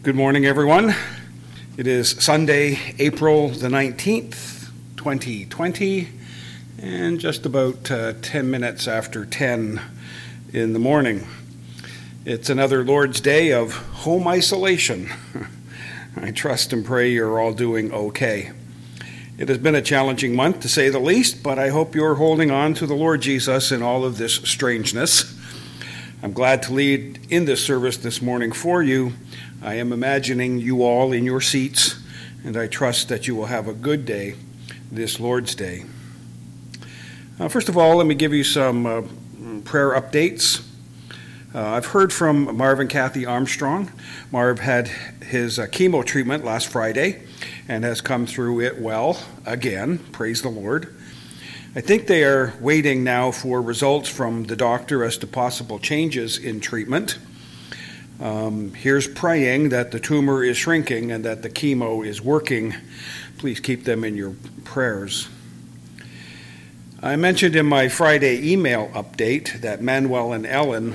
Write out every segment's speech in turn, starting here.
Good morning, everyone. It is Sunday, April the 19th, 2020, and just about 10 minutes after 10 in the morning. It's another Lord's Day of home isolation. I trust and pray you're all doing okay. It has been a challenging month, to say the least, but I hope you're holding on to the Lord Jesus in all of this strangeness. I'm glad to lead in this service this morning for you. I am imagining you all in your seats, and I trust that you will have a good day this Lord's Day. First of all, let me give you some prayer updates. I've heard from Marv and Kathy Armstrong. Marv had his chemo treatment last Friday and has come through it well again. Praise the Lord. I think they are waiting now for results from the doctor as to possible changes in treatment. Here's praying that the tumor is shrinking and that the chemo is working. Please keep them in your prayers. I mentioned in my Friday email update that Manuel and Ellen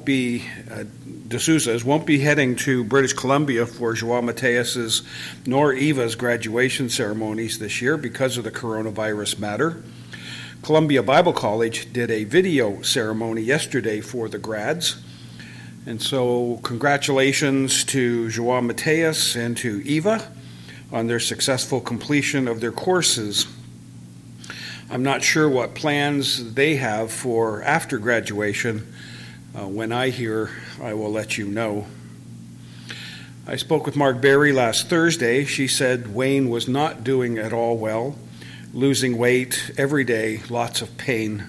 D'Souza's won't be heading to British Columbia for Joao Mateus's nor Eva's graduation ceremonies this year because of the coronavirus matter. Columbia Bible College did a video ceremony yesterday for the grads. And so congratulations to Joao Mateus and to Eva on their successful completion of their courses. I'm not sure what plans they have for after graduation. When I hear, I will let you know. I spoke with Mark Berry last Thursday. She said Wayne was not doing at all well, losing weight every day, lots of pain.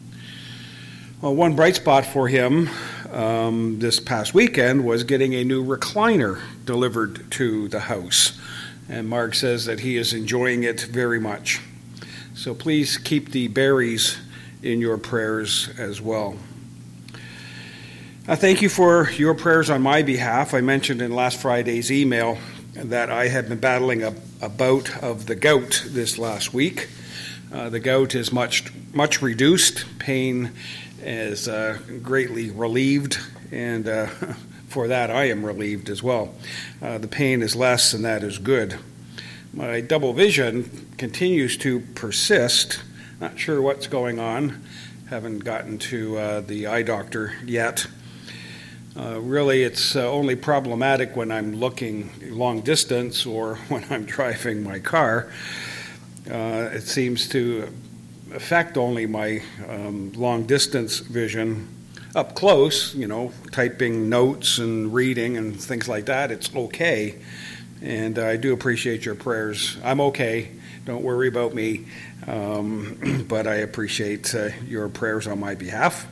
Well, one bright spot for him this past weekend was getting a new recliner delivered to the house. And Mark says that he is enjoying it very much. So please keep the Berries in your prayers as well. Thank you for your prayers on my behalf. I mentioned in last Friday's email that I had been battling a bout of the gout this last week. The gout is much reduced. Pain is greatly relieved, and for that I am relieved as well. The pain is less, and that is good. My double vision continues to persist. Not sure what's going on. Haven't gotten to the eye doctor yet. Really, it's only problematic when I'm looking long distance or when I'm driving my car. It seems to affect only my long distance vision. Up close, typing notes and reading and things like that, it's okay. And I do appreciate your prayers. I'm okay. Don't worry about me. But I appreciate your prayers on my behalf.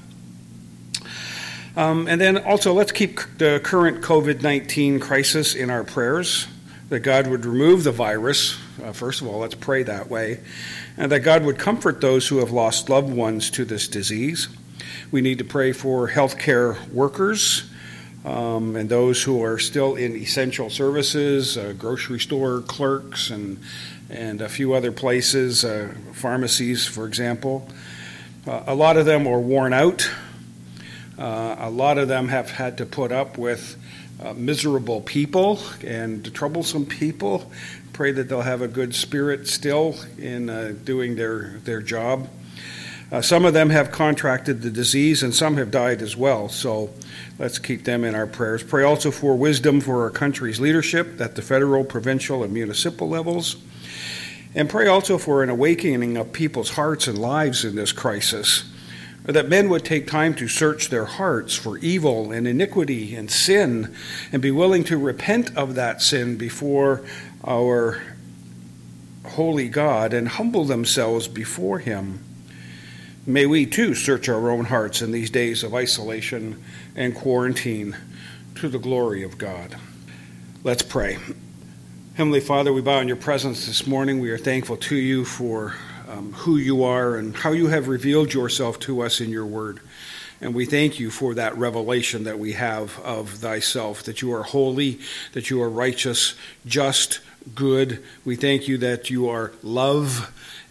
And then also, let's keep the current COVID-19 crisis in our prayers, that God would remove the virus. First of all, let's pray that way. And that God would comfort those who have lost loved ones to this disease. We need to pray for healthcare workers and those who are still in essential services, grocery store clerks and a few other places, pharmacies, for example. A lot of them are worn out. A lot of them have had to put up with miserable people and troublesome people. Pray that they'll have a good spirit still in doing their job. Some of them have contracted the disease and some have died as well, so let's keep them in our prayers. Pray also for wisdom for our country's leadership at the federal, provincial, and municipal levels. And pray also for an awakening of people's hearts and lives in this crisis, that men would take time to search their hearts for evil and iniquity and sin and be willing to repent of that sin before our holy God and humble themselves before Him. May we too search our own hearts in these days of isolation and quarantine to the glory of God. Let's pray. Heavenly Father, we bow in your presence this morning. We are thankful to you for who you are and how you have revealed yourself to us in your word. And we thank you for that revelation that we have of thyself, that you are holy, that you are righteous, just, good. We thank you that you are love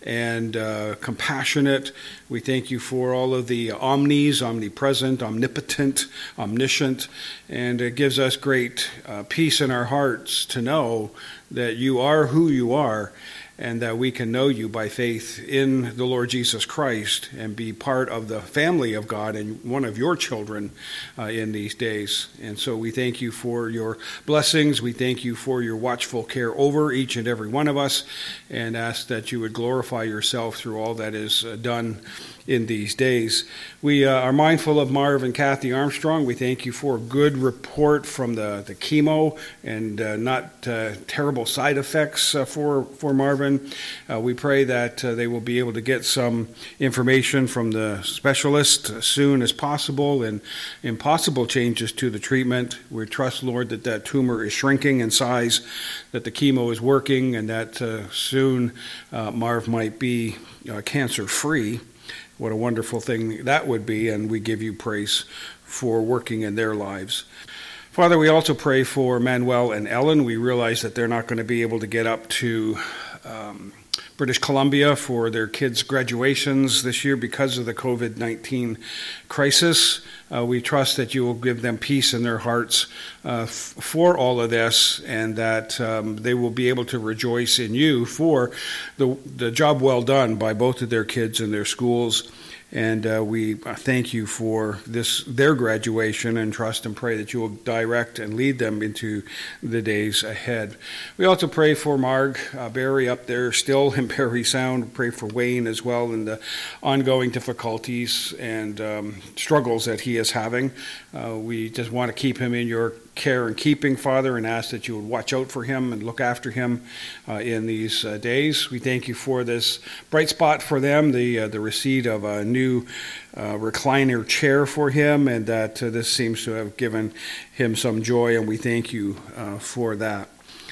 and compassionate. We thank you for all of the omnis, omnipresent, omnipotent, omniscient, and it gives us great peace in our hearts to know that you are who you are, and that we can know you by faith in the Lord Jesus Christ and be part of the family of God and one of your children in these days. And so we thank you for your blessings. We thank you for your watchful care over each and every one of us, and ask that you would glorify yourself through all that is done in these days. We are mindful of Marv and Kathy Armstrong. We thank you for a good report from the chemo and not terrible side effects for Marvin. We pray that they will be able to get some information from the specialist as soon as possible and impossible changes to the treatment. We trust, Lord, that tumor is shrinking in size, that the chemo is working, and that soon Marv might be cancer-free. What a wonderful thing that would be, and we give you praise for working in their lives. Father, we also pray for Manuel and Ellen. We realize that they're not going to be able to get up to British Columbia for their kids' graduations this year because of the COVID-19 crisis. We trust that you will give them peace in their hearts for all of this, and that they will be able to rejoice in you for the job well done by both of their kids in their schools. And we thank you for their graduation, and trust and pray that you will direct and lead them into the days ahead. We also pray for Marg Barry up there still in Barry Sound. Pray for Wayne as well in the ongoing difficulties and struggles that he is having. We just want to keep him in your care and keeping, Father, and ask that you would watch out for him and look after him in these days. We thank you for this bright spot for them, the receipt of a new recliner chair for him, and that this seems to have given him some joy, and we thank you for that.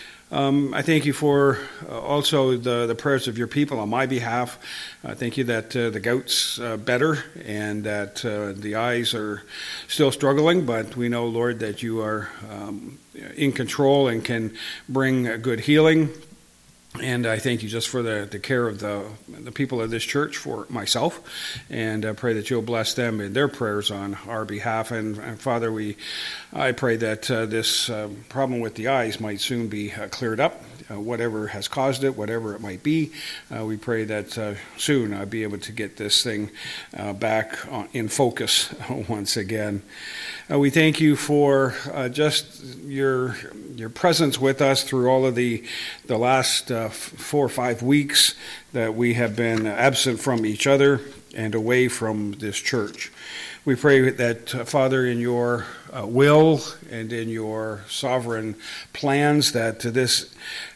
I thank you for also the prayers of your people on my behalf. Thank you that the gout's better, and that the eyes are still struggling, but we know, Lord, that you are in control and can bring good healing. And I thank you just for the care of the people of this church, for myself, and I pray that you'll bless them in their prayers on our behalf. And Father, I pray that this problem with the eyes might soon be cleared up, whatever has caused it, whatever it might be. We pray that soon I'll be able to get this thing back in focus once again. We thank you for just your presence with us through all of the last 4 or 5 weeks that we have been absent from each other and away from this church. We pray that, Father, in your will and in your sovereign plans, that this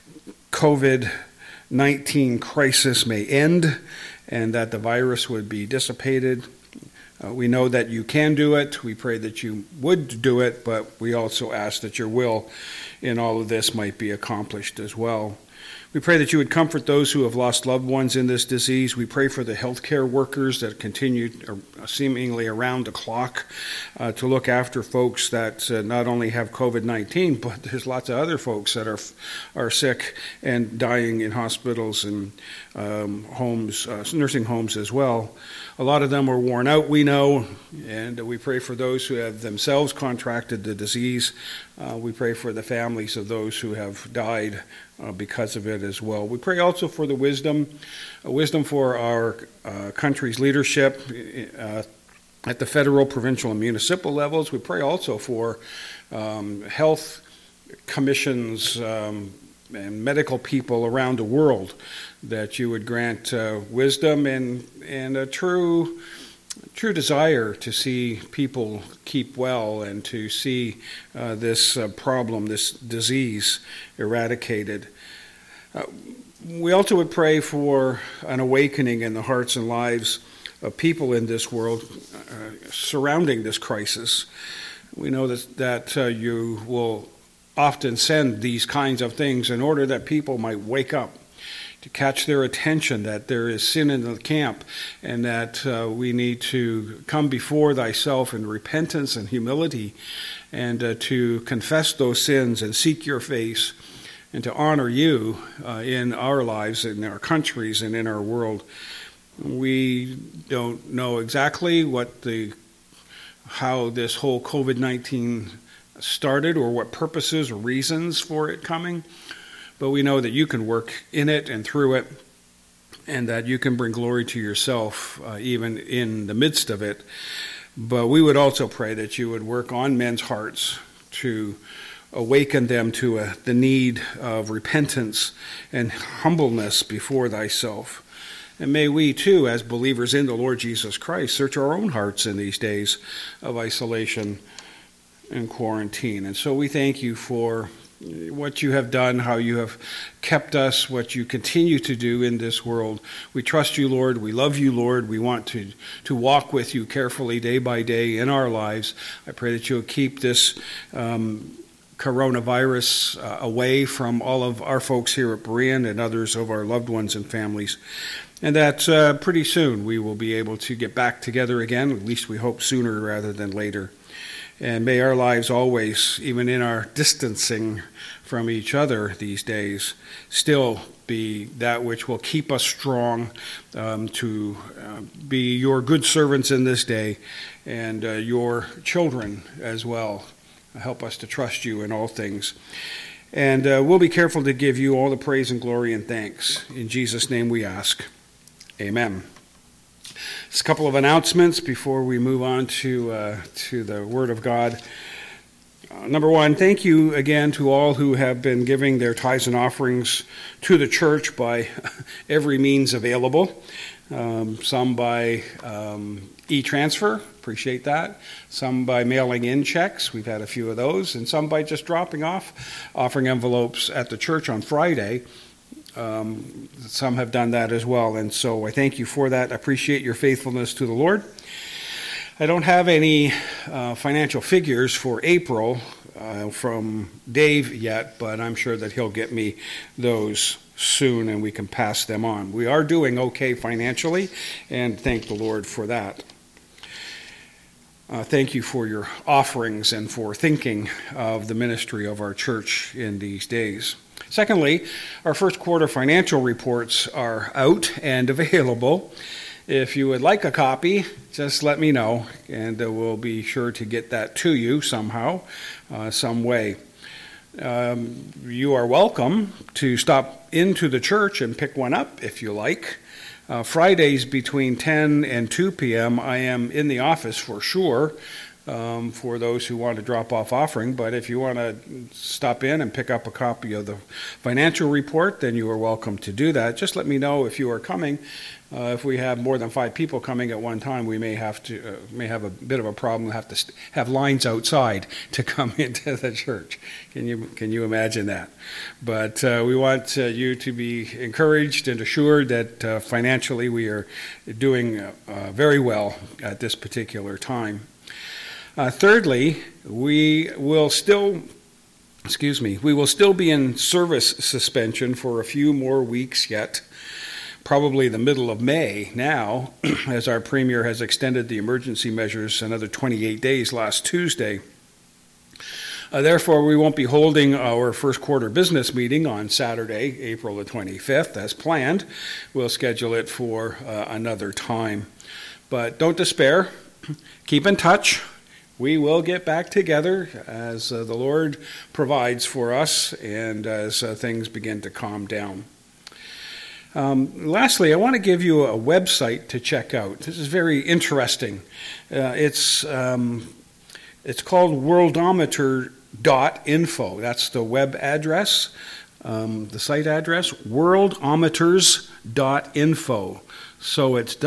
COVID-19 crisis may end and that the virus would be dissipated. We know that you can do it. We pray that you would do it, but we also ask that your will in all of this might be accomplished as well. We pray that you would comfort those who have lost loved ones in this disease. We pray for the healthcare workers that continue seemingly around the clock to look after folks that not only have COVID-19, but there's lots of other folks that are sick and dying in hospitals and homes, nursing homes as well. A lot of them are worn out, we know, and we pray for those who have themselves contracted the disease. We pray for the families of those who have died because of it as well. We pray also for the wisdom for our country's leadership at the federal, provincial, and municipal levels. We pray also for health commissions and medical people around the world, that you would grant wisdom and a true desire to see people keep well and to see this problem, this disease, eradicated. We also would pray for an awakening in the hearts and lives of people in this world surrounding this crisis. We know that you will often send these kinds of things in order that people might wake up, to catch their attention that there is sin in the camp, and that we need to come before thyself in repentance and humility, and to confess those sins and seek your face, and to honor you in our lives, in our countries, and in our world. We don't know exactly how this whole COVID-19 started or what purposes or reasons for it coming, but we know that you can work in it and through it, and that you can bring glory to yourself even in the midst of it. But we would also pray that you would work on men's hearts to awaken them to the need of repentance and humbleness before thyself. And may we too, as believers in the Lord Jesus Christ, search our own hearts in these days of isolation and quarantine. And so we thank you for what you have done, how you have kept us, what you continue to do in this world. We trust you, Lord. We love you, Lord. We want to walk with you carefully day by day in our lives. I pray that you'll keep this coronavirus away from all of our folks here at Berean and others of our loved ones and families. And that pretty soon we will be able to get back together again, at least we hope sooner rather than later. And may our lives always, even in our distancing from each other these days, still be that which will keep us strong to be your good servants in this day and your children as well. Help us to trust you in all things. And we'll be careful to give you all the praise and glory and thanks. In Jesus' name we ask. Amen. Just a couple of announcements before we move on to the Word of God. Number one, thank you again to all who have been giving their tithes and offerings to the church by every means available. Some by e-transfer, appreciate that. Some by mailing in checks, we've had a few of those. And some by just dropping off offering envelopes at the church on Friday. Some have done that as well, and so I thank you for that. I appreciate your faithfulness to the Lord. I don't have any financial figures for April from Dave yet, but I'm sure that he'll get me those soon and we can pass them on. We are doing okay financially, and thank the Lord for that. Thank you for your offerings and for thinking of the ministry of our church in these days. Secondly, our first quarter financial reports are out and available. If you would like a copy, just let me know, and we'll be sure to get that to you somehow, some way. You are welcome to stop into the church and pick one up if you like. Fridays between 10 and 2 p.m. I am in the office for sure. For those who want to drop off offering, but if you want to stop in and pick up a copy of the financial report, then you are welcome to do that. Just let me know if you are coming. If we have more than 5 people coming at one time, we may have a bit of a problem. We'll have to have lines outside to come into the church. Can you imagine that? But we want you to be encouraged and assured that financially we are doing very well at this particular time. Thirdly, we will still be in service suspension for a few more weeks yet, probably the middle of May now, as our Premier has extended the emergency measures another 28 days last Tuesday. Therefore, we won't be holding our first quarter business meeting on Saturday, April the 25th, as planned. We'll schedule it for another time. But don't despair. Keep in touch. We will get back together as the Lord provides for us and as things begin to calm down. Lastly, I want to give you a website to check out. This is very interesting. It's called worldometer.info. That's the web address, the site address, worldometers.info. So it's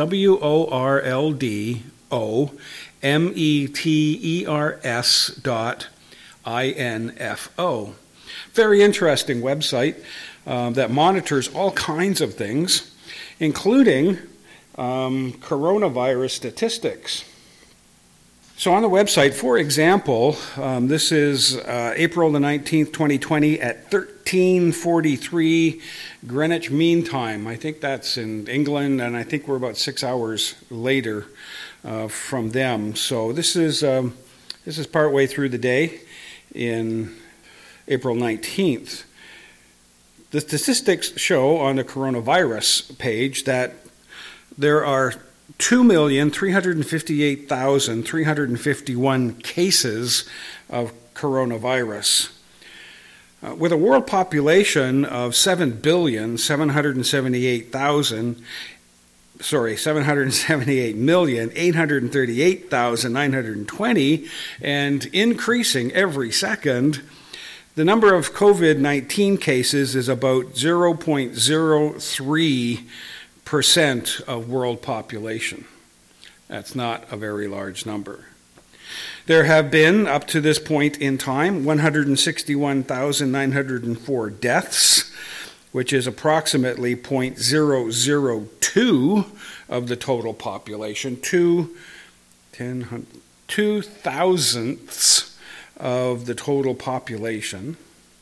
WORLDOMETERS.info. Very interesting website that monitors all kinds of things, including coronavirus statistics. So on the website, for example, this is April the 19th, 2020 at 13:43 Greenwich Mean Time. I think that's in England, and I think we're about 6 hours later from them. So this is partway through the day in April 19th. The statistics show on the coronavirus page that there are 2,358,351 cases of coronavirus. With a world population of 778,838,920 and increasing every second, the number of COVID-19 cases is about 0.03% of world population. That's not a very large number. There have been, up to this point in time, 161,904 deaths, which is approximately 0.002 of the total population, 2,000ths of the total population.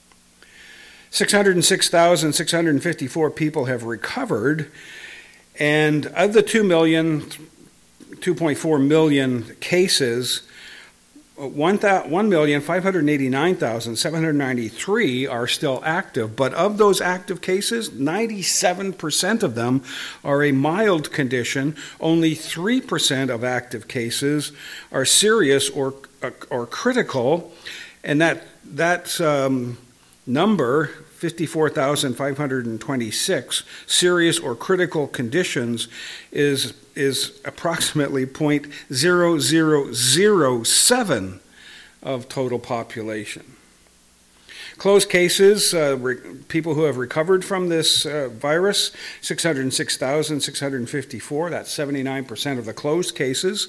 606,654 people have recovered, and of the 2.4 million cases, 1,589,793 are still active, but of those active cases, 97% of them are a mild condition. Only 3% of active cases are serious or critical, and that number, 54,526 serious or critical conditions, is approximately 0.0007 of total population. Closed cases, people who have recovered from this virus, 606,654. That's 79% of the closed cases,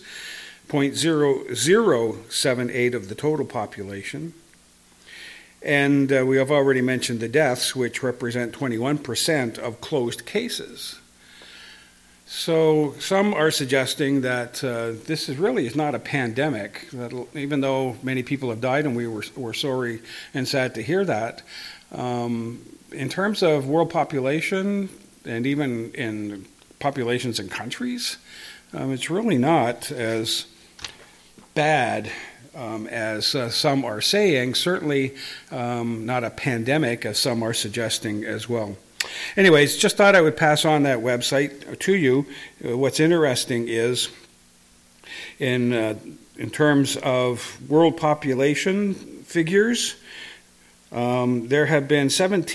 0.0078 of the total population. And we have already mentioned the deaths, which represent 21% of closed cases. So some are suggesting that this is not a pandemic, that even though many people have died, and we were sorry and sad to hear that. In terms of world population, and even in populations in countries, it's really not as bad as some are saying, certainly not a pandemic as some are suggesting as well. Anyways, just thought I would pass on that website to you. What's interesting is in terms of world population figures, there have been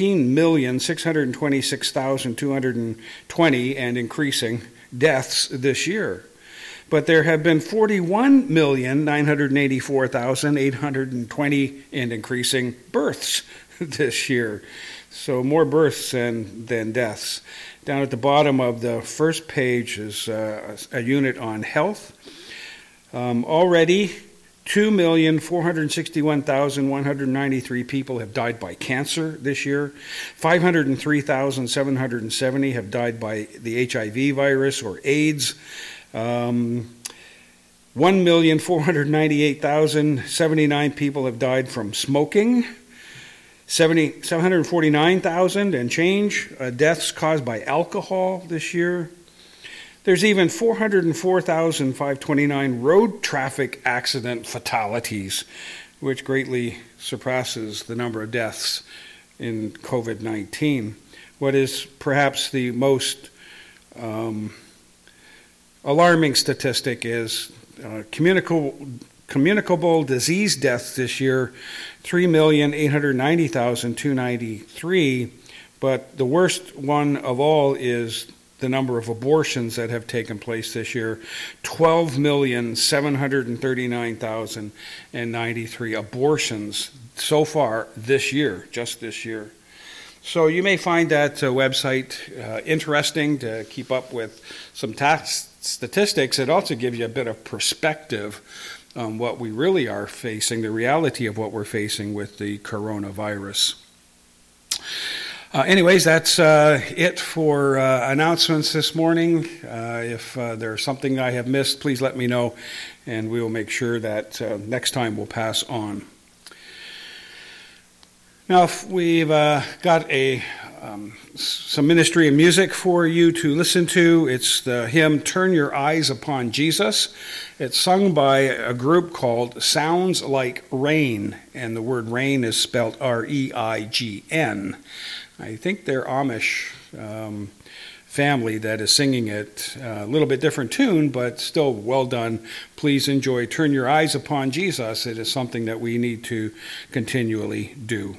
17,626,220 and increasing deaths this year. But there have been 41,984,820 and increasing births this year. So more births than deaths. Down at the bottom of the first page is a unit on health. Already, 2,461,193 people have died by cancer this year. 503,770 have died by the HIV virus or AIDS. 1,498,079 people have died from smoking. 749,000 and change deaths caused by alcohol this year. There's even 404,529 road traffic accident fatalities, which greatly surpasses the number of deaths in COVID-19. What is perhaps the most alarming statistic is communicable disease deaths this year, 3,890,293, but the worst one of all is the number of abortions that have taken place this year, 12,739,093 abortions so far this year, just this year. So you may find that website interesting to keep up with some statistics. It also gives you a bit of perspective on what we really are facing, the reality of what we're facing with the coronavirus. Anyways, that's it for announcements this morning. If there's something I have missed, please let me know, and we will make sure that next time we'll pass on. Now, if we've got a some ministry and music for you to listen to. It's the hymn Turn Your Eyes Upon Jesus. It's sung by a group called Sounds Like Rain, and the word rain is spelled R-E-I-G-N. I think they're Amish family that is singing it. A little bit different tune, but still well done. Please enjoy Turn Your Eyes Upon Jesus. It is something that we need to continually do.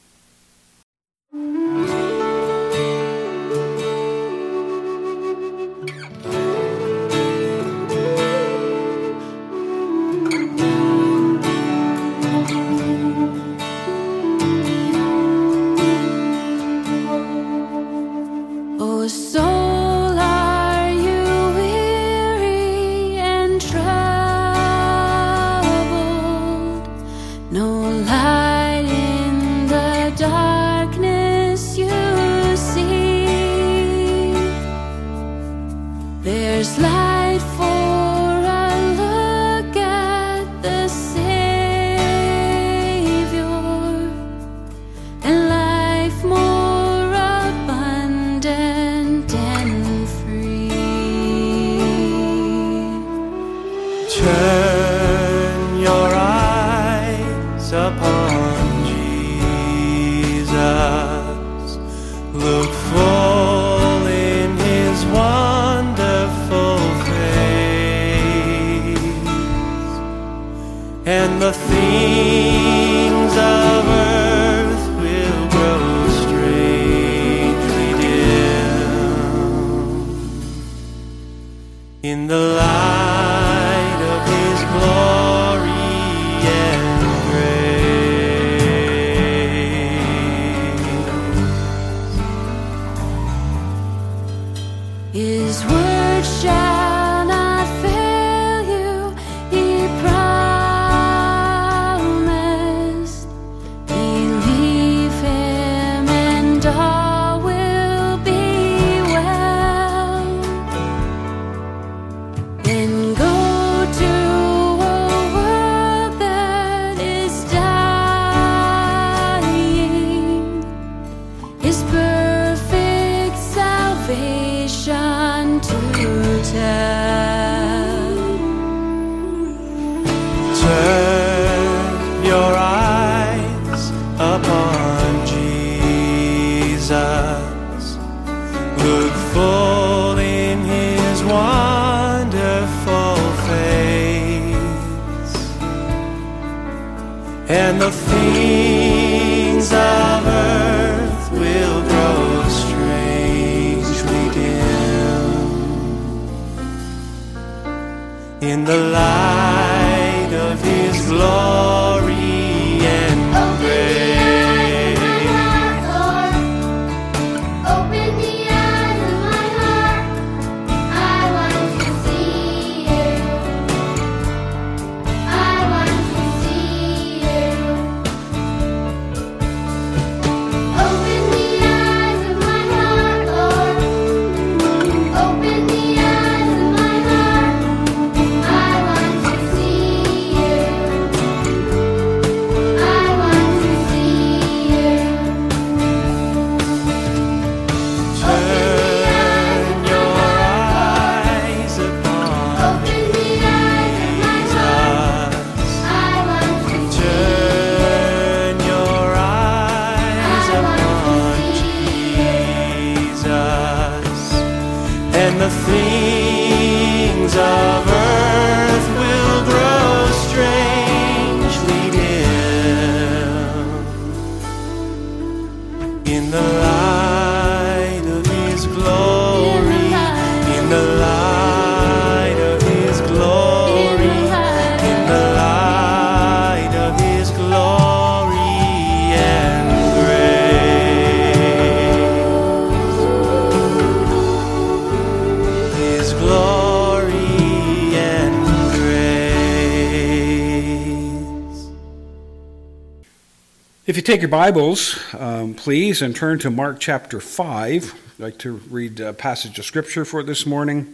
If you take your Bibles, please, and turn to Mark chapter 5. I'd like to read a passage of Scripture for this morning,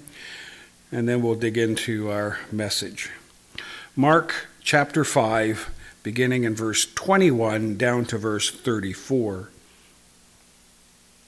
and then we'll dig into our message. Mark chapter 5, beginning in verse 21 down to verse 34.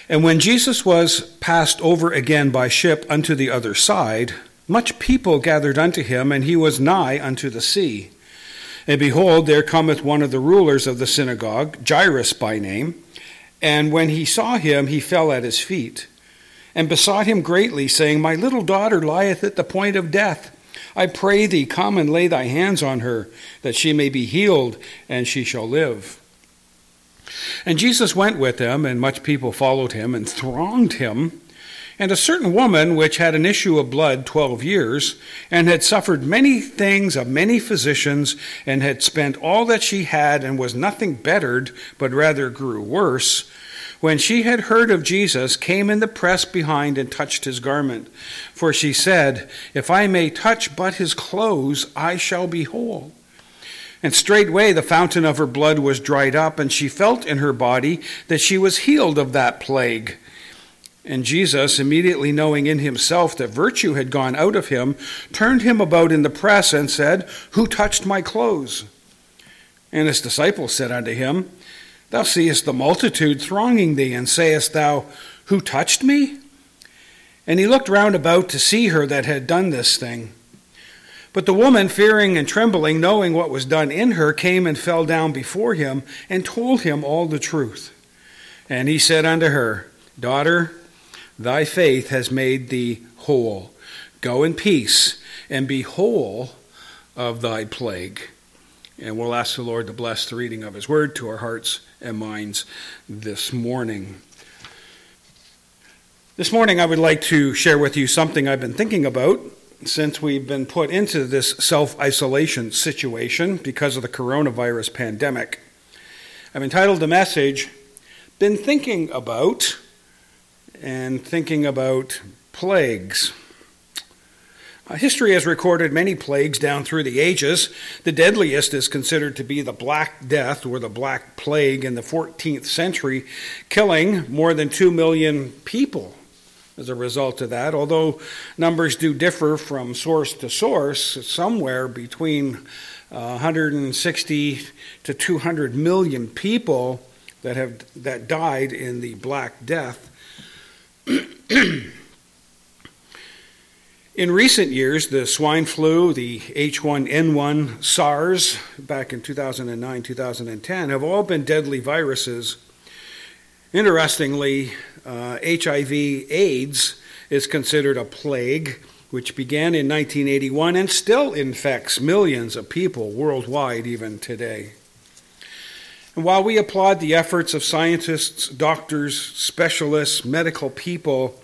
And when Jesus was passed over again by ship unto the other side, much people gathered unto him, and he was nigh unto the sea. And behold, there cometh one of the rulers of the synagogue, Jairus by name. And when he saw him, he fell at his feet, and besought him greatly, saying, My little daughter lieth at the point of death. I pray thee, come and lay thy hands on her, that she may be healed, and she shall live. And Jesus went with them, and much people followed him, and thronged him. And a certain woman, which had an issue of blood 12 years, and had suffered many things of many physicians, and had spent all that she had, and was nothing bettered, but rather grew worse, when she had heard of Jesus, came in the press behind, and touched his garment. For she said, If I may touch but his clothes, I shall be whole. And straightway the fountain of her blood was dried up, and she felt in her body that she was healed of that plague. And Jesus, immediately knowing in himself that virtue had gone out of him, turned him about in the press, and said, Who touched my clothes? And his disciples said unto him, Thou seest the multitude thronging thee, and sayest thou, Who touched me? And he looked round about to see her that had done this thing. But the woman, fearing and trembling, knowing what was done in her, came and fell down before him, and told him all the truth. And he said unto her, Daughter, thy faith has made thee whole. Go in peace, and be whole of thy plague. And we'll ask the Lord to bless the reading of his word to our hearts and minds this morning. This morning I would like to share with you something I've been thinking about since we've been put into this self-isolation situation because of the coronavirus pandemic. I've entitled the message, Been Thinking About, and thinking about plagues. History has recorded many plagues down through the ages. The deadliest is considered to be the Black Death, or the Black Plague, in the 14th century, killing more than 2 million people as a result of that. Although numbers do differ from source to source, somewhere between 160 to 200 million people that died in the Black Death. In recent years, the swine flu, the H1N1, SARS, back in 2009, 2010, have all been deadly viruses. Interestingly, HIV/AIDS is considered a plague, which began in 1981 and still infects millions of people worldwide even today. And while we applaud the efforts of scientists, doctors, specialists, medical people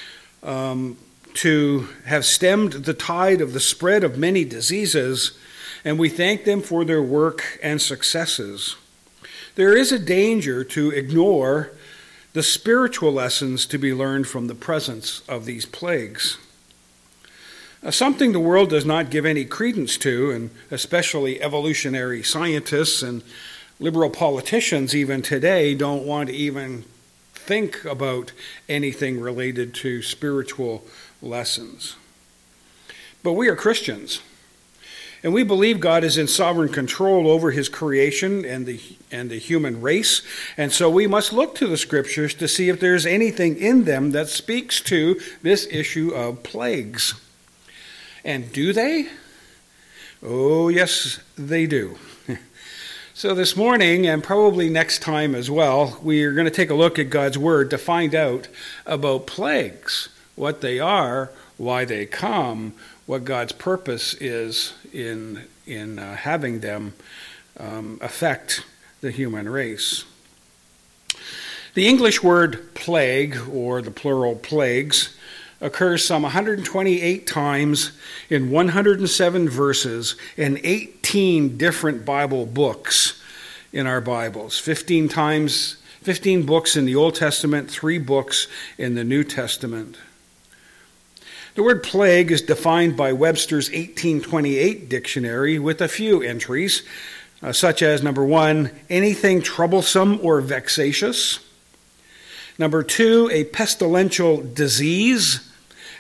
to have stemmed the tide of the spread of many diseases, and we thank them for their work and successes, there is a danger to ignore the spiritual lessons to be learned from the presence of these plagues. Something the world does not give any credence to, and especially evolutionary scientists and liberal politicians even today don't want to even think about anything related to spiritual lessons. But we are Christians, and we believe God is in sovereign control over his creation and the human race, and so we must look to the scriptures to see if there's anything in them that speaks to this issue of plagues. And do they? Oh, yes, they do. So this morning, and probably next time as well, we are going to take a look at God's Word to find out about plagues, what they are, why they come, what God's purpose is in having them affect the human race. The English word plague, or the plural plagues, occurs some 128 times in 107 verses in 18 different Bible books in our Bibles. 15 books in the Old Testament, 3 books in the New Testament. The word plague is defined by Webster's 1828 dictionary with a few entries, such as, number 1, anything troublesome or vexatious. Number 2, a pestilential disease.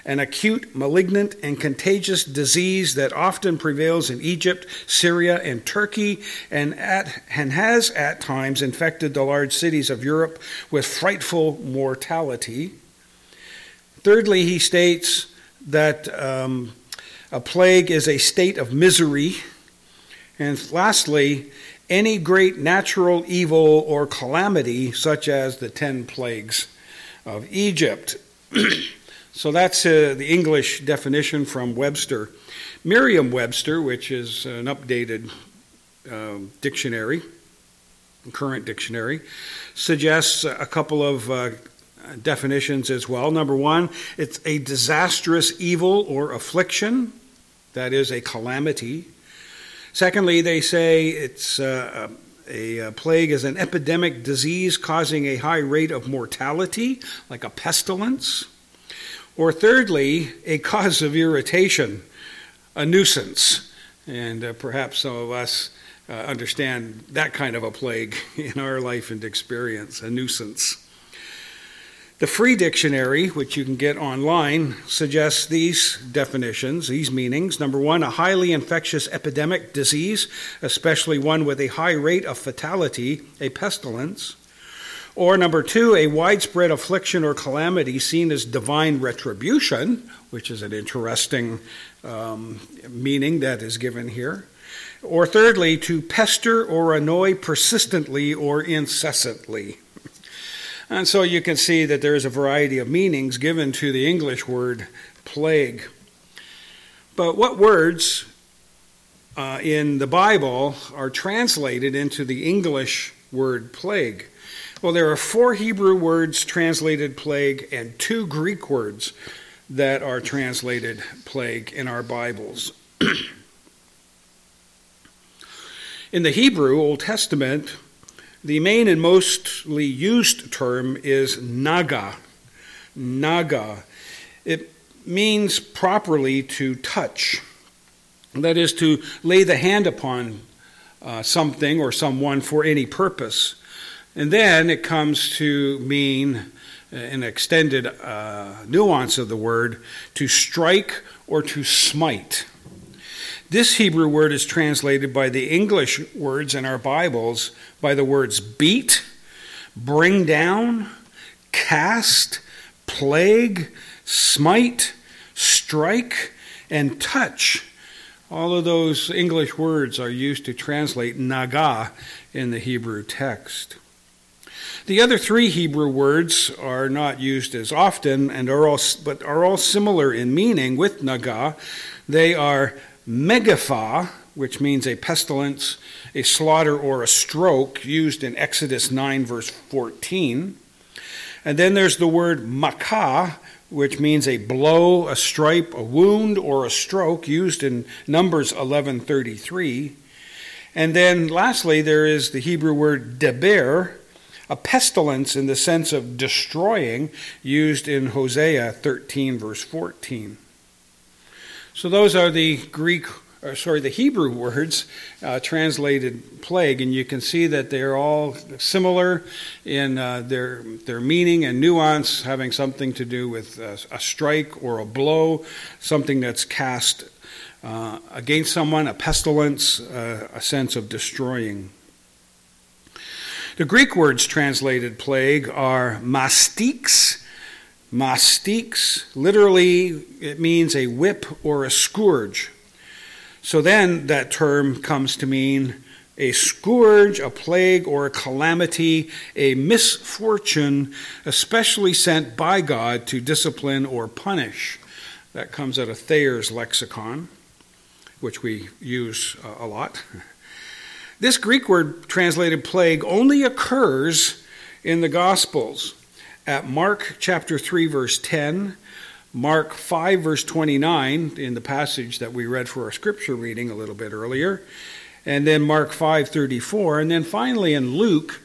an acute, malignant, and contagious disease that often prevails in Egypt, Syria, and Turkey, and has at times infected the large cities of Europe with frightful mortality. Thirdly, he states that a plague is a state of misery. And lastly, any great natural evil or calamity, such as the 10 plagues of Egypt. So that's the English definition from Webster. Merriam-Webster, which is an updated dictionary, current dictionary, suggests a couple of definitions as well. Number one, it's a disastrous evil or affliction, that is a calamity. Secondly, they say it's a plague is an epidemic disease causing a high rate of mortality, like a pestilence. Or thirdly, a cause of irritation, a nuisance. And perhaps some of us understand that kind of a plague in our life and experience, a nuisance. The Free Dictionary, which you can get online, suggests these definitions, these meanings. Number one, a highly infectious epidemic disease, especially one with a high rate of fatality, a pestilence. Or number two, a widespread affliction or calamity seen as divine retribution, which is an interesting meaning that is given here. Or thirdly, to pester or annoy persistently or incessantly. And so you can see that there is a variety of meanings given to the English word plague. But what words in the Bible are translated into the English word plague? Well, there are 4 Hebrew words translated plague and 2 Greek words that are translated plague in our Bibles. In the Hebrew Old Testament, the main and mostly used term is naga. Naga. It means properly to touch. That is, to lay the hand upon something or someone for any purpose. And then it comes to mean, an extended nuance of the word, to strike or to smite. This Hebrew word is translated by the English words in our Bibles by the words beat, bring down, cast, plague, smite, strike, and touch. All of those English words are used to translate naga in the Hebrew text. The other 3 Hebrew words are not used as often but are all similar in meaning with naga. They are megaphah, which means a pestilence, a slaughter, or a stroke, used in Exodus 9, verse 14. And then there's the word makah, which means a blow, a stripe, a wound, or a stroke, used in Numbers 11:33. And then lastly, there is the Hebrew word deber, a pestilence in the sense of destroying, used in Hosea 13, verse 14. So those are the Hebrew words translated plague, and you can see that they're all similar in their meaning and nuance, having something to do with a strike or a blow, something that's cast against someone, a pestilence, a sense of destroying. The Greek words translated plague are mastix. Mastix, literally, it means a whip or a scourge. So then that term comes to mean a scourge, a plague, or a calamity, a misfortune, especially sent by God to discipline or punish. That comes out of Thayer's lexicon, which we use a lot. This Greek word translated plague only occurs in the Gospels. At Mark chapter 3, verse 10, Mark 5, verse 29, in the passage that we read for our scripture reading a little bit earlier, and then Mark 5:34, and then finally in Luke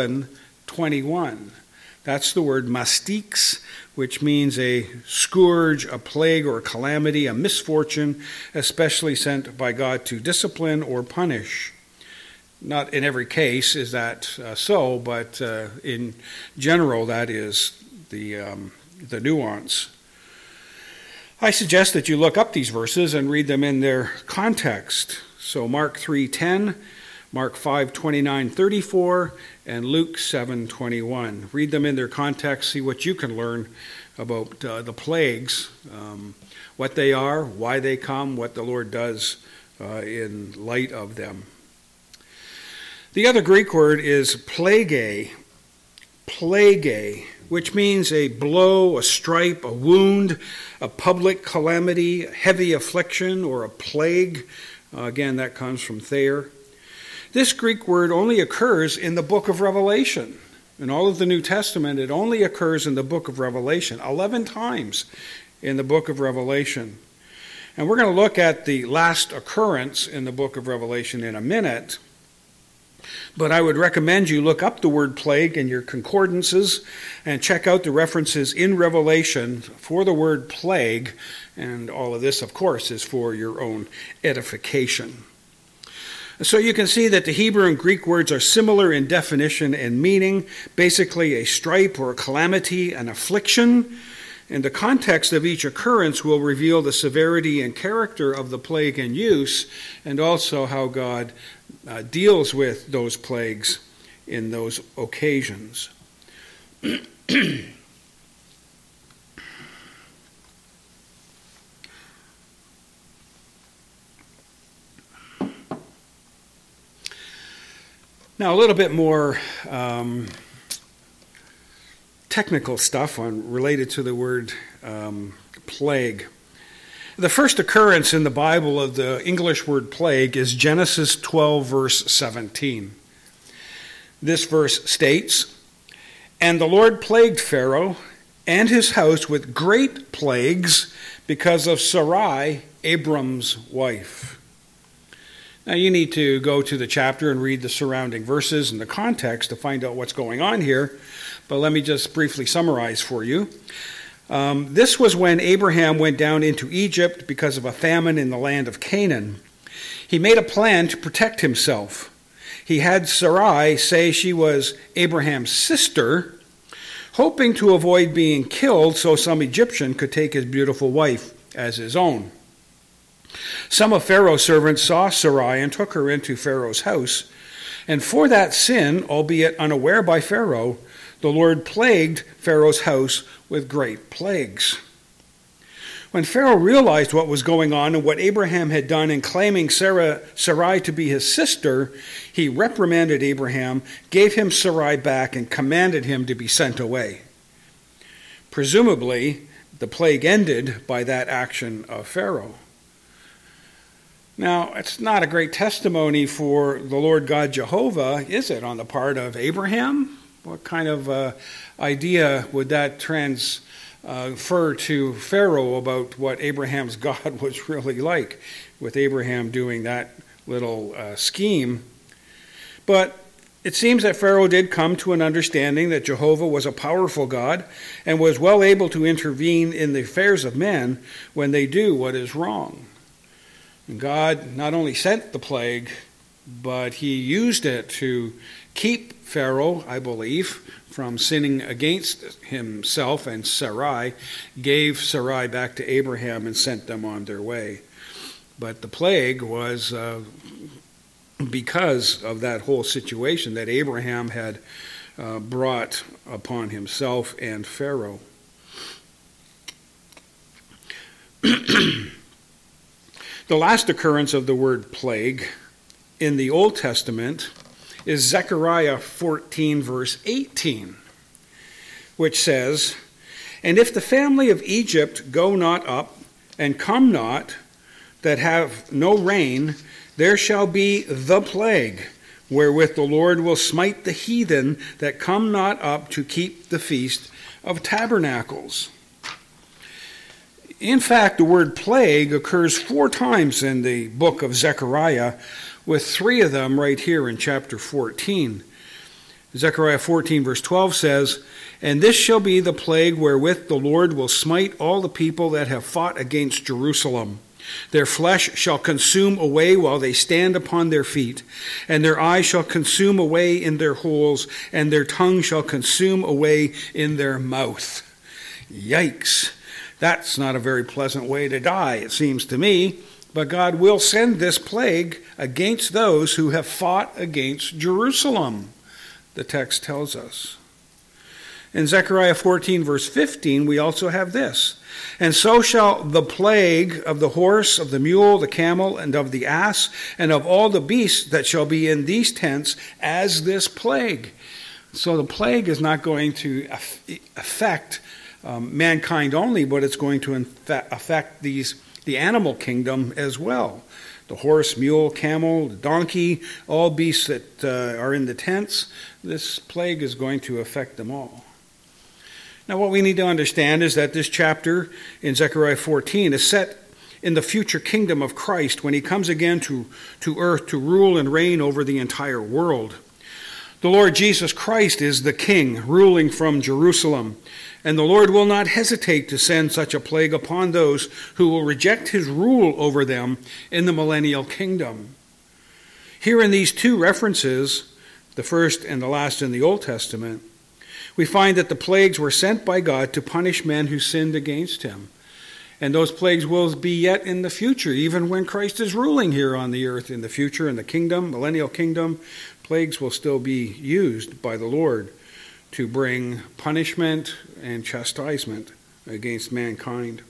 7:21. That's the word mastix, which means a scourge, a plague, or a calamity, a misfortune, especially sent by God to discipline or punish. Not in every case is that so, but in general that is the nuance. I suggest that you look up these verses and read them in their context. So Mark 3:10, Mark 5:29-34, and Luke 7:21. Read them in their context, see what you can learn about the plagues, what they are, why they come, what the Lord does in light of them. The other Greek word is plage, which means a blow, a stripe, a wound, a public calamity, heavy affliction, or a plague. Again, that comes from Thayer. This Greek word only occurs in the book of Revelation. In all of the New Testament, it only occurs in the book of Revelation, 11 times in the book of Revelation. And we're going to look at the last occurrence in the book of Revelation in a minute. But I would recommend you look up the word plague in your concordances and check out the references in Revelation for the word plague. And all of this, of course, is for your own edification. So you can see that the Hebrew and Greek words are similar in definition and meaning, basically a stripe or a calamity, an affliction. And the context of each occurrence will reveal the severity and character of the plague in use, and also how God deals with those plagues in those occasions. Now, a little bit more technical stuff related to the word plague. The first occurrence in the Bible of the English word plague is Genesis 12, verse 17. This verse states, "And the Lord plagued Pharaoh and his house with great plagues because of Sarai, Abram's wife." Now you need to go to the chapter and read the surrounding verses and the context to find out what's going on here, but let me just briefly summarize for you. This was when Abraham went down into Egypt because of a famine in the land of Canaan. He made a plan to protect himself. He had Sarai say she was Abraham's sister, hoping to avoid being killed so some Egyptian could take his beautiful wife as his own. Some of Pharaoh's servants saw Sarai and took her into Pharaoh's house, and for that sin, albeit unaware by Pharaoh, the Lord plagued Pharaoh's house with great plagues. When Pharaoh realized what was going on and what Abraham had done in claiming Sarai to be his sister, he reprimanded Abraham, gave him Sarai back, and commanded him to be sent away. Presumably, the plague ended by that action of Pharaoh. Now, it's not a great testimony for the Lord God Jehovah, is it, on the part of Abraham? What kind of idea would that transfer to Pharaoh about what Abraham's God was really like, with Abraham doing that little scheme? But it seems that Pharaoh did come to an understanding that Jehovah was a powerful God and was well able to intervene in the affairs of men when they do what is wrong. And God not only sent the plague, but he used it to keep Pharaoh, I believe, from sinning against himself, and Sarai, gave Sarai back to Abraham and sent them on their way. But the plague was because of that whole situation that Abraham had brought upon himself and Pharaoh. The last occurrence of the word plague in the Old Testament is Zechariah 14, verse 18, which says, "And if the family of Egypt go not up, and come not, that have no rain, there shall be the plague, wherewith the Lord will smite the heathen that come not up to keep the feast of tabernacles." In fact, the word plague occurs 4 times in the book of Zechariah, with 3 of them right here in chapter 14. Zechariah 14, verse 12 says, "And this shall be the plague wherewith the Lord will smite all the people that have fought against Jerusalem. Their flesh shall consume away while they stand upon their feet, and their eyes shall consume away in their holes, and their tongue shall consume away in their mouth." Yikes. That's not a very pleasant way to die, it seems to me. But God will send this plague against those who have fought against Jerusalem, the text tells us. In Zechariah 14, verse 15, we also have this. And so shall the plague of the horse, of the mule, the camel, and of the ass, and of all the beasts that shall be in these tents as this plague. So the plague is not going to affect mankind only, but it's going to affect the animal kingdom as well. The horse, mule, camel, the donkey, all beasts that are in the tents, this plague is going to affect them all. Now what we need to understand is that this chapter in Zechariah 14 is set in the future kingdom of Christ when he comes again to earth to rule and reign over the entire world. The Lord Jesus Christ is the King ruling from Jerusalem, and the Lord will not hesitate to send such a plague upon those who will reject his rule over them in the millennial kingdom. Here in these two references, the first and the last in the Old Testament, we find that the plagues were sent by God to punish men who sinned against him. And those plagues will be yet in the future, even when Christ is ruling here on the earth in the future, in the kingdom, millennial kingdom. Plagues will still be used by the Lord to bring punishment and chastisement against mankind.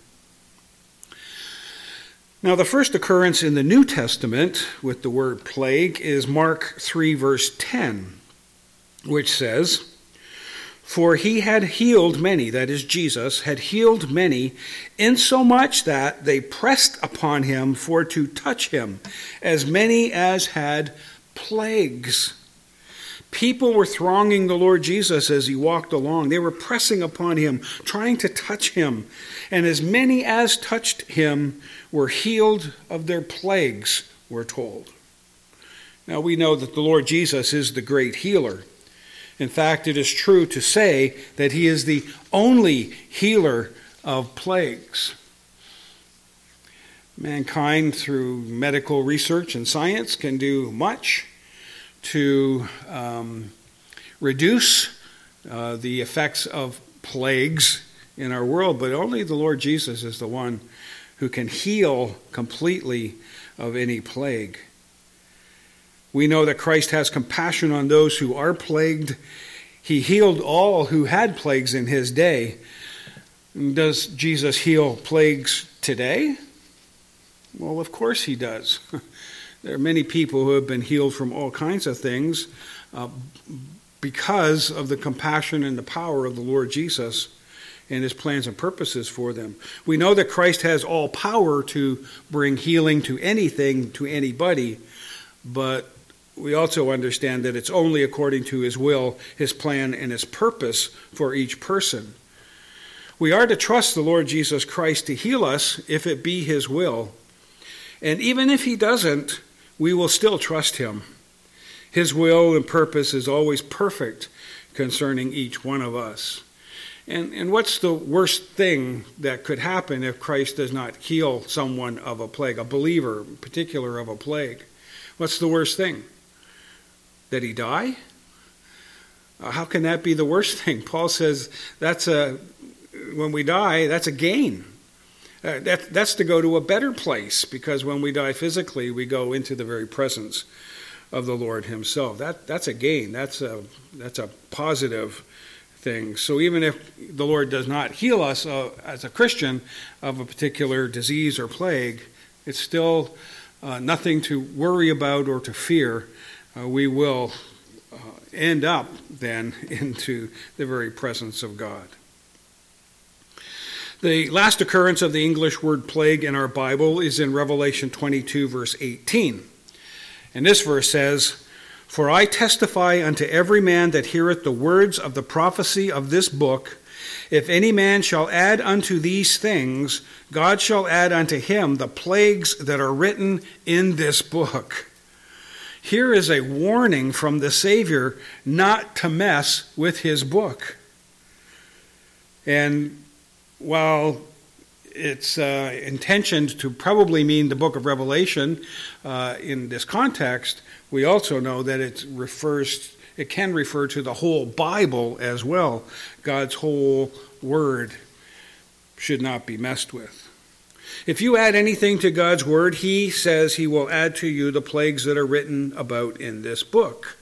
Now, the first occurrence in the New Testament with the word plague is Mark 3, verse 10, which says, "For he had healed many," that is, Jesus, had healed many, insomuch that they pressed upon him for to touch him, as many as had plagues. People were thronging the Lord Jesus as he walked along. They were pressing upon him, trying to touch him. And as many as touched him were healed of their plagues, we're told. Now we know that the Lord Jesus is the great healer. In fact, it is true to say that he is the only healer of plagues. Mankind, through medical research and science, can do much to reduce the effects of plagues in our world, but only the Lord Jesus is the one who can heal completely of any plague. We know that Christ has compassion on those who are plagued. He healed all who had plagues in his day. Does Jesus heal plagues today? Well, of course he does. There are many people who have been healed from all kinds of things because of the compassion and the power of the Lord Jesus and his plans and purposes for them. We know that Christ has all power to bring healing to anything, to anybody, but we also understand that it's only according to his will, his plan, and his purpose for each person. We are to trust the Lord Jesus Christ to heal us if it be his will. And even if he doesn't, we will still trust him. His will and purpose is always perfect concerning each one of us. And what's the worst thing that could happen if Christ does not heal someone of a plague, a believer in particular of a plague? What's the worst thing? That he die? How can that be the worst thing? Paul says when we die, that's a gain. That's to go to a better place, because when we die physically, we go into the very presence of the Lord himself. That's a gain. That's a positive thing. So even if the Lord does not heal us as a Christian of a particular disease or plague, it's still nothing to worry about or to fear. We will end up then into the very presence of God. The last occurrence of the English word plague in our Bible is in Revelation 22, verse 18. And this verse says, "For I testify unto every man that heareth the words of the prophecy of this book, if any man shall add unto these things, God shall add unto him the plagues that are written in this book." Here is a warning from the Savior not to mess with his book. And while it's intentioned to probably mean the book of Revelation in this context, we also know that it can refer to the whole Bible as well, God's whole word. should not be messed with. If you add anything to God's word, he says he will add to you the plagues that are written about in this book.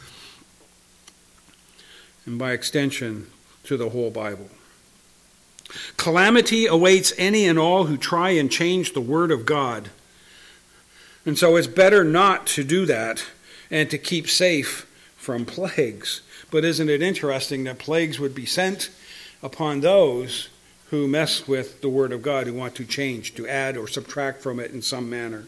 And by extension, to the whole Bible. Calamity awaits any and all who try and change the word of God. And so it's better not to do that and to keep safe from plagues. But isn't it interesting that plagues would be sent upon those who mess with the word of God, who want to change, to add or subtract from it in some manner?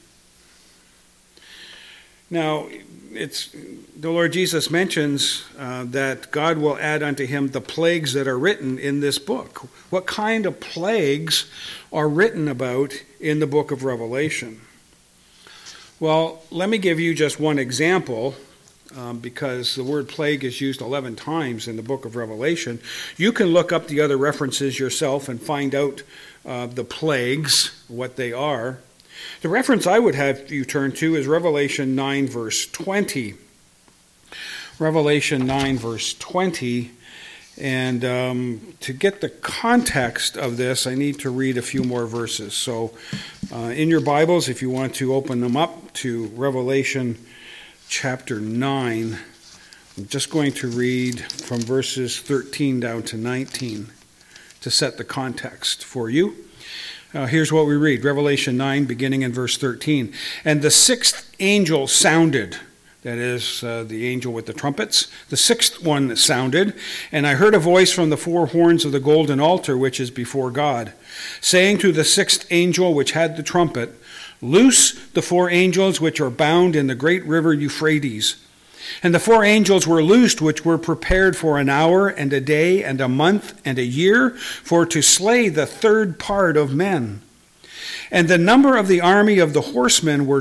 Now, the Lord Jesus mentions that God will add unto him the plagues that are written in this book. What kind of plagues are written about in the book of Revelation? Well, let me give you just one example, because the word plague is used 11 times in the book of Revelation. You can look up the other references yourself and find out the plagues, what they are. The reference I would have you turn to is Revelation 9, verse 20. Revelation 9, verse 20. And to get the context of this, I need to read a few more verses. So in your Bibles, if you want to open them up to Revelation chapter 9, I'm just going to read from verses 13 down to 19 to set the context for you. Here's what we read, Revelation 9, beginning in verse 13. And the sixth angel sounded, that is, the angel with the trumpets. The sixth one sounded, and I heard a voice from the four horns of the golden altar which is before God, saying to the sixth angel which had the trumpet, Loose the four angels which are bound in the great river Euphrates. And the four angels were loosed, which were prepared for an hour and a day and a month and a year, for to slay the third part of men. And the number of the army of the horsemen were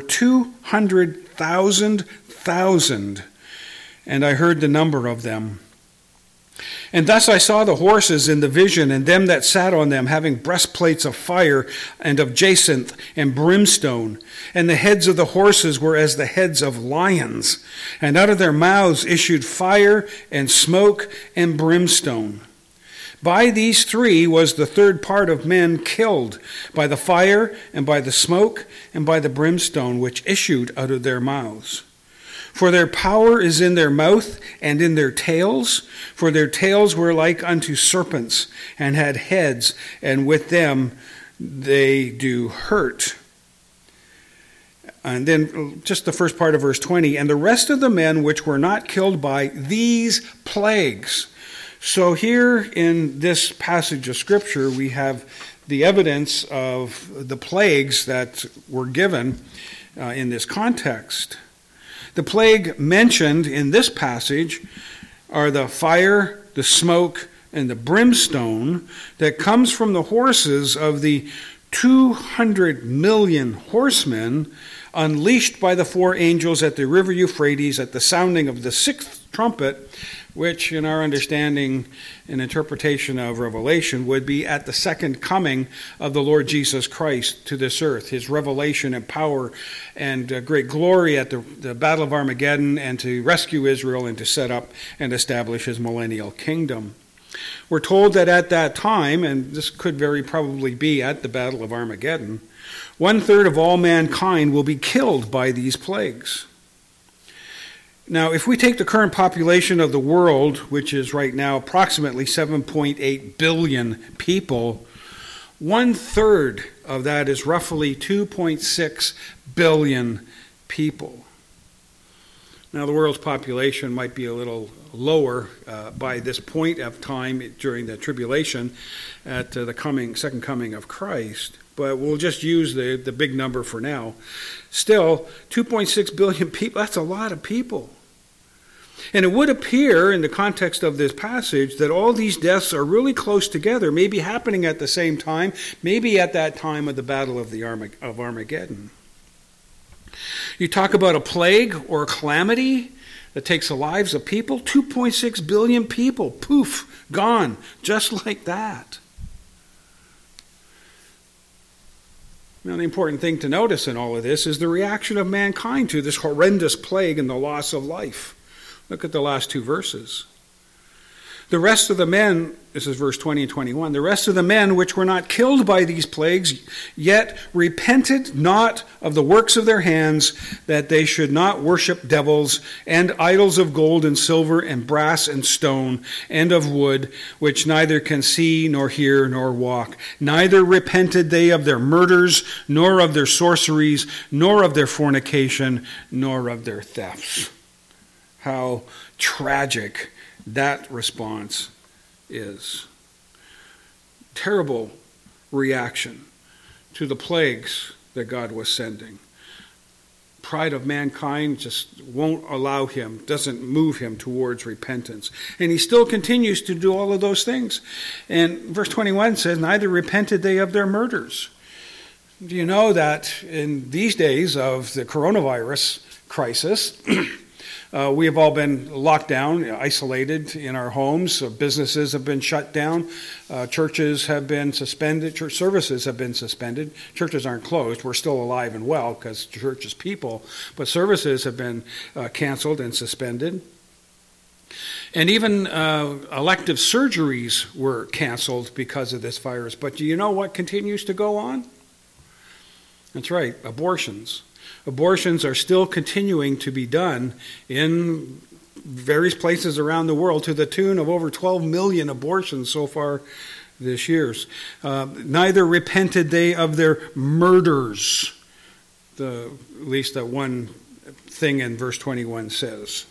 200,000, and I heard the number of them. And thus I saw the horses in the vision, and them that sat on them, having breastplates of fire and of jacinth and brimstone. And the heads of the horses were as the heads of lions, and out of their mouths issued fire and smoke and brimstone. By these three was the third part of men killed, by the fire and by the smoke and by the brimstone which issued out of their mouths. For their power is in their mouth and in their tails, for their tails were like unto serpents, and had heads, and with them they do hurt. And then just the first part of verse 20, and the rest of the men which were not killed by these plagues. So here in this passage of Scripture, we have the evidence of the plagues that were given in this context. The plague mentioned in this passage are the fire, the smoke, and the brimstone that comes from the horses of the 200 million horsemen unleashed by the four angels at the river Euphrates at the sounding of the sixth trumpet, which in our understanding and interpretation of Revelation would be at the second coming of the Lord Jesus Christ to this earth, his revelation and power and great glory at the Battle of Armageddon, and to rescue Israel and to set up and establish his millennial kingdom. We're told that at that time, and this could very probably be at the Battle of Armageddon, 1/3 of all mankind will be killed by these plagues. Now, if we take the current population of the world, which is right now approximately 7.8 billion people, 1/3 of that is roughly 2.6 billion people. Now, the world's population might be a little lower by this point of time during the tribulation at the second coming of Christ, but we'll just use the big number for now. Still, 2.6 billion people, that's a lot of people. And it would appear in the context of this passage that all these deaths are really close together, maybe happening at the same time, maybe at that time of the Battle of Armageddon. You talk about a plague or a calamity that takes the lives of people, 2.6 billion people, poof, gone, just like that. Now, the important thing to notice in all of this is the reaction of mankind to this horrendous plague and the loss of life. Look at the last two verses. The rest of the men, this is verse 20 and 21, the rest of the men which were not killed by these plagues, yet repented not of the works of their hands, that they should not worship devils and idols of gold and silver and brass and stone and of wood, which neither can see nor hear nor walk. Neither repented they of their murders, nor of their sorceries, nor of their fornication, nor of their thefts. How tragic that response is. Terrible reaction to the plagues that God was sending. Pride of mankind just won't allow him, doesn't move him towards repentance. And he still continues to do all of those things. And verse 21 says, neither repented they of their murders. Do you know that in these days of the coronavirus crisis, we have all been locked down, isolated in our homes. Businesses have been shut down. Churches have been suspended. Church services have been suspended. Churches aren't closed. We're still alive and well because church is people. But services have been canceled and suspended. And even elective surgeries were canceled because of this virus. But do you know what continues to go on? That's right, abortions. Abortions are still continuing to be done in various places around the world to the tune of over 12 million abortions so far this year. Neither repented they of their murders, at least that one thing in verse 21 says.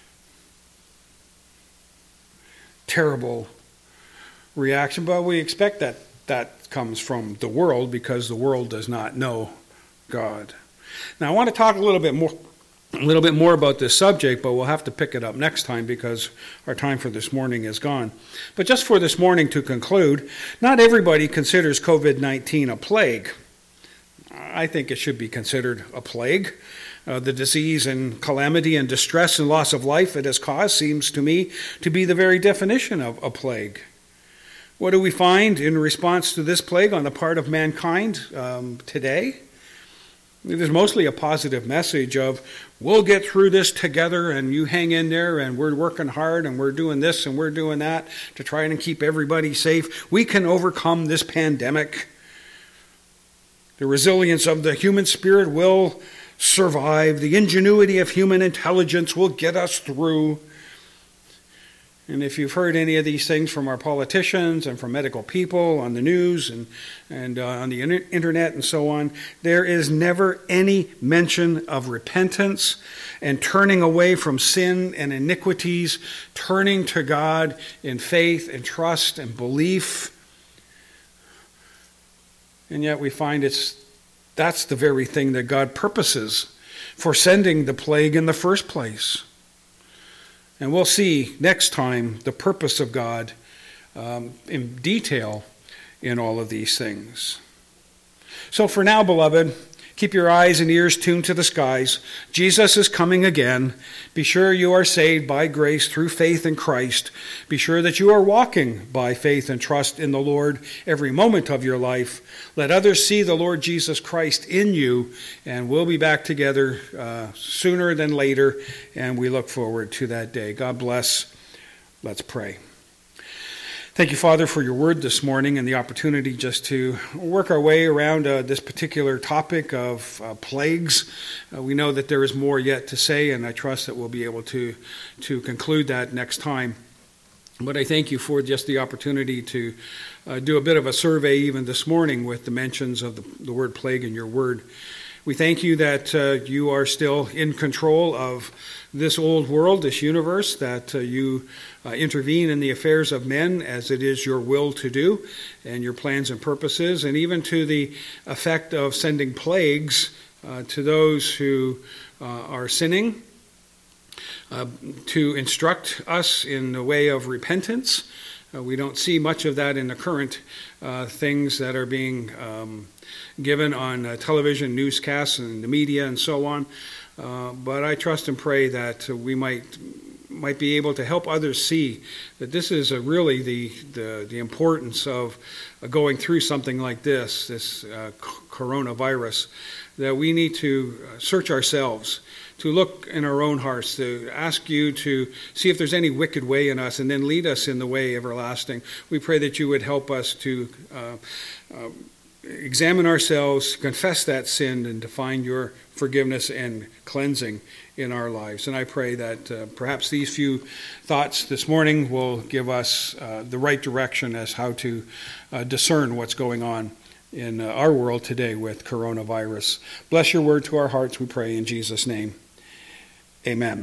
Terrible reaction, but we expect that comes from the world because the world does not know God. Now, I want to talk a little bit more about this subject, but we'll have to pick it up next time because our time for this morning is gone. But just for this morning to conclude, not everybody considers COVID-19 a plague. I think it should be considered a plague. The disease and calamity and distress and loss of life it has caused seems to me to be the very definition of a plague. What do we find in response to this plague on the part of mankind today? There's mostly a positive message of, we'll get through this together and you hang in there and we're working hard and we're doing this and we're doing that to try and keep everybody safe. We can overcome this pandemic. The resilience of the human spirit will survive. The ingenuity of human intelligence will get us through. And if you've heard any of these things from our politicians and from medical people on the news and on the internet and so on, there is never any mention of repentance and turning away from sin and iniquities, turning to God in faith and trust and belief. And yet we find that's the very thing that God purposes for sending the plague in the first place. And we'll see next time the purpose of God in detail in all of these things. So for now, beloved, keep your eyes and ears tuned to the skies. Jesus is coming again. Be sure you are saved by grace through faith in Christ. Be sure that you are walking by faith and trust in the Lord every moment of your life. Let others see the Lord Jesus Christ in you, and we'll be back together sooner than later, and we look forward to that day. God bless. Let's pray. Thank you, Father, for your word this morning and the opportunity just to work our way around this particular topic of plagues. We know that there is more yet to say, and I trust that we'll be able to conclude that next time. But I thank you for just the opportunity to do a bit of a survey even this morning with the mentions of the word plague in your word. We thank you that you are still in control of this old world, this universe, that you intervene in the affairs of men as it is your will to do, and your plans and purposes, and even to the effect of sending plagues to those who are sinning, to instruct us in the way of repentance. We don't see much of that in the current things that are being given on television, newscasts, and the media, and so on. But I trust and pray that we might be able to help others see that this is really the importance of going through something like this coronavirus, that we need to search ourselves to look in our own hearts, to ask you to see if there's any wicked way in us, and then lead us in the way everlasting. We pray that you would help us to examine ourselves, confess that sin, and to find your forgiveness and cleansing in our lives. And I pray that perhaps these few thoughts this morning will give us the right direction as how to discern what's going on in our world today with coronavirus. Bless your word to our hearts, we pray in Jesus' name. Amen.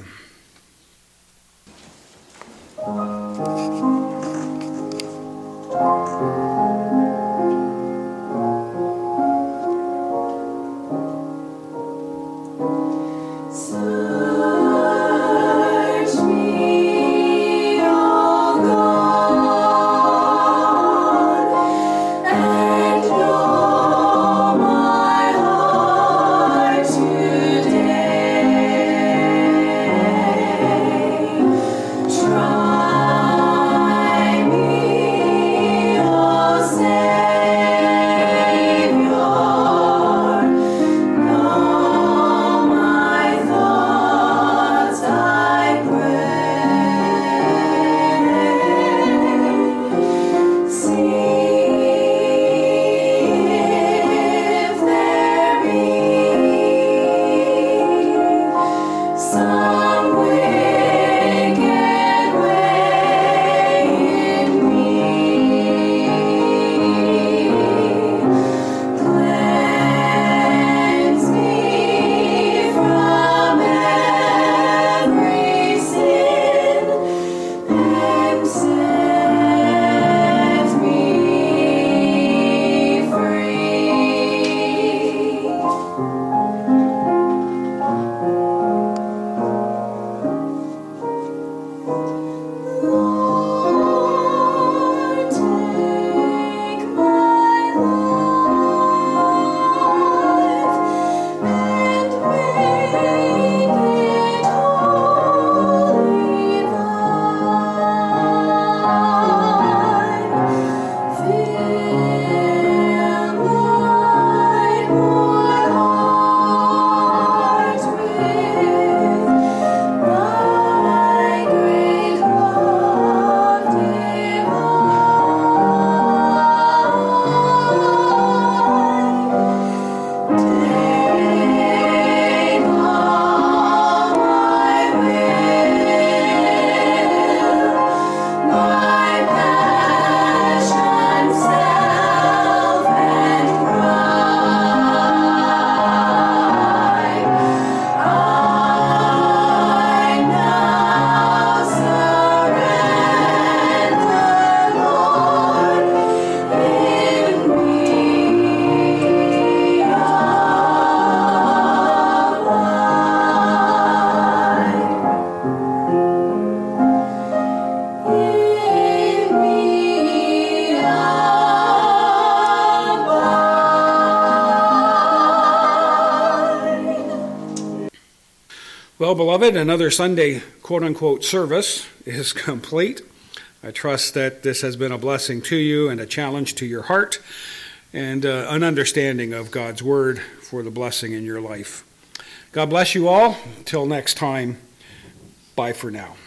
Well, beloved, another Sunday quote-unquote service is complete. I trust that this has been a blessing to you and a challenge to your heart and an understanding of God's word for the blessing in your life. God bless you all. Until next time, bye for now.